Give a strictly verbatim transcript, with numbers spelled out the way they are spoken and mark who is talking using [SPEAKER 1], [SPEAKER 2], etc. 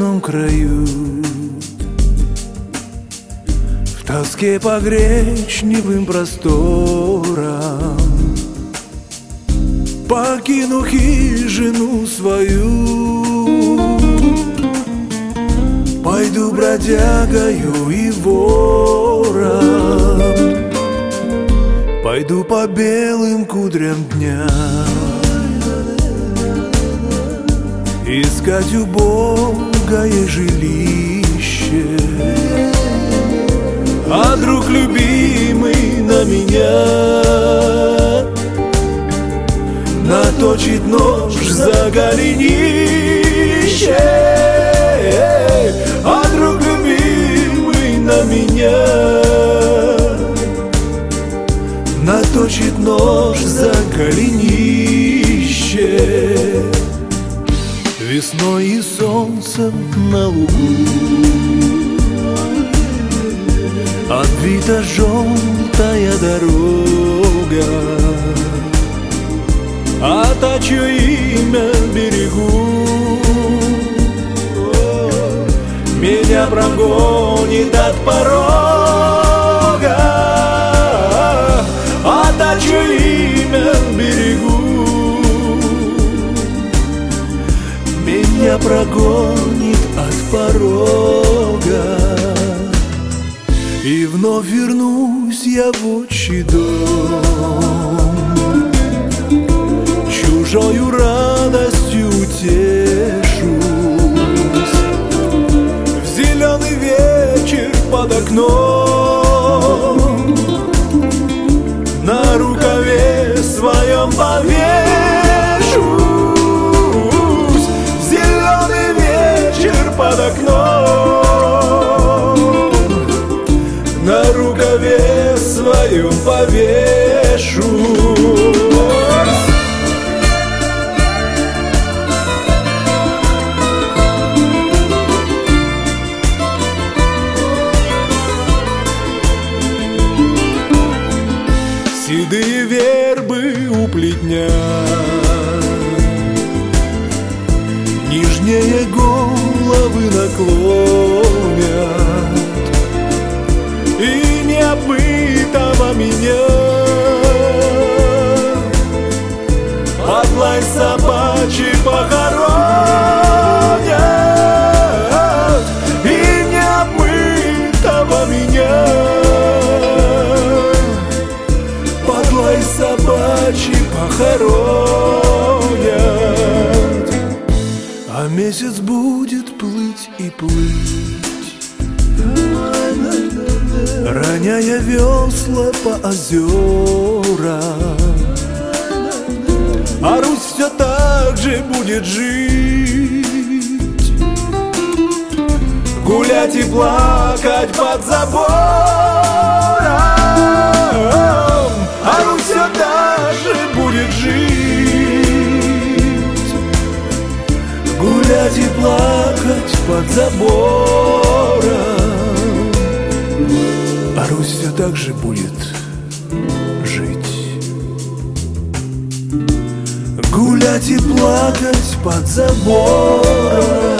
[SPEAKER 1] родном краю. В тоске по гречневым просторам покину хижину свою, пойду бродягою и вором, пойду по белым кудрям дня, искать убогое жилище. А друг любимый на меня наточит нож за голенище. А друг любимый на меня наточит нож за голенище. Весной и солнцем на лугу обвита желтая дорога, а та, чье имя берегу, меня прогонит от порога. А та, чье имя берегу, меня прогонит от порога. И вновь вернусь я в отчий дом, чужою радостью утешусь. В зеленый вечер под окном на рукаве своем повешусь. В зеленый вечер под окном на рукаве своем повешусь. Седые вербы у плетня нежнее головы наклонят, и необмытого меня под лай собачий похоронят. И необмытого меня под лай собачий похоронят. А месяц будет плыть и плыть, роняя весла по озерам. А Русь все так же будет жить, гулять и плакать под забором. А Русь все так же будет жить, гулять и плакать под забором. А Русь все так же будет жить, гулять и плакать под забором.